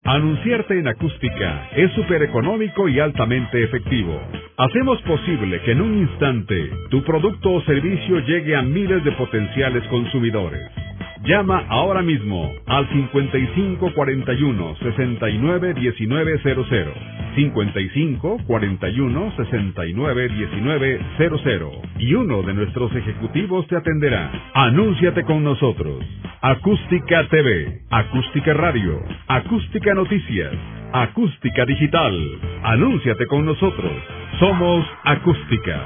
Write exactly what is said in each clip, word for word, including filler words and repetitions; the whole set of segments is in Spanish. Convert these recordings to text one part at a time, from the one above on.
Anunciarte en Acústica es súper económico y altamente efectivo. Hacemos posible que en un instante tu producto o servicio llegue a miles de potenciales consumidores. Llama ahora mismo al cincuenta y cinco cuarenta y uno sesenta y nueve diecinueve cero cero. cincuenta y cinco cuarenta y uno sesenta y nueve diecinueve cero cero y uno de nuestros ejecutivos te atenderá. Anúnciate con nosotros. Acústica T V, Acústica Radio, Acústica Noticias, Acústica Digital. Anúnciate con nosotros. Somos Acústica.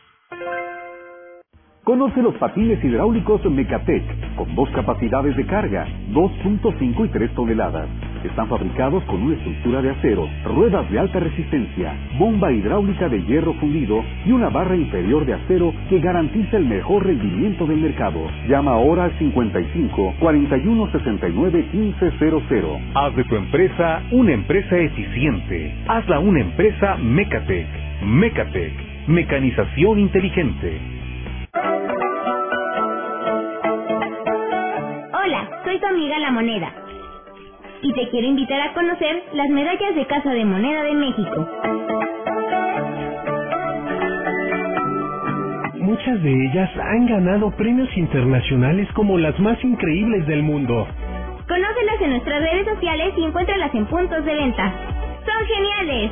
Conoce los patines hidráulicos Mecatec, con dos capacidades de carga, dos punto cinco y tres toneladas. Están fabricados con una estructura de acero, ruedas de alta resistencia, bomba hidráulica de hierro fundido y una barra inferior de acero que garantiza el mejor rendimiento del mercado. Llama ahora al cincuenta y cinco cuarenta y uno sesenta y nueve quince cero cero. Haz de tu empresa una empresa eficiente. Hazla una empresa Mecatec. Mecatec, mecanización inteligente. Hola, soy tu amiga La Moneda y te quiero invitar a conocer las medallas de Casa de Moneda de México. Muchas de ellas han ganado premios internacionales como las más increíbles del mundo. Conócelas en nuestras redes sociales y encuéntralas en puntos de venta. ¡Son geniales!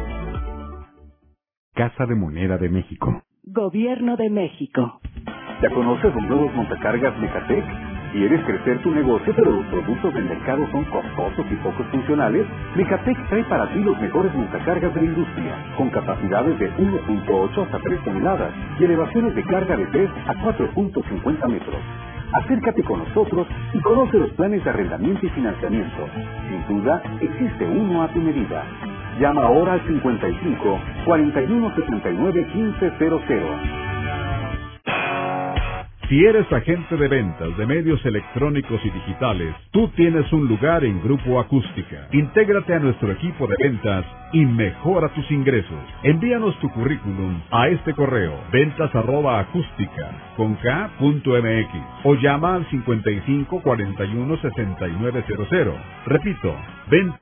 Casa de Moneda de México. Gobierno de México. ¿Ya conoces los nuevos montacargas Mecatec? ¿Quieres crecer tu negocio pero los productos del mercado son costosos y poco funcionales? Mecatec trae para ti los mejores montacargas de la industria, con capacidades de uno punto ocho hasta tres toneladas y elevaciones de carga de tres a cuatro punto cincuenta metros. Acércate con nosotros y conoce los planes de arrendamiento y financiamiento. Sin duda, existe uno a tu medida. Llama ahora al cincuenta y cinco cuarenta y uno setenta y nueve quince cero cero. Si eres agente de ventas de medios electrónicos y digitales, tú tienes un lugar en Grupo Acústica. Intégrate a nuestro equipo de ventas y mejora tus ingresos. Envíanos tu currículum a este correo, ventas arroba acústica con k punto m x, o llama al cincuenta y cinco cuarenta y uno sesenta y nueve cero cero. Repito, ventas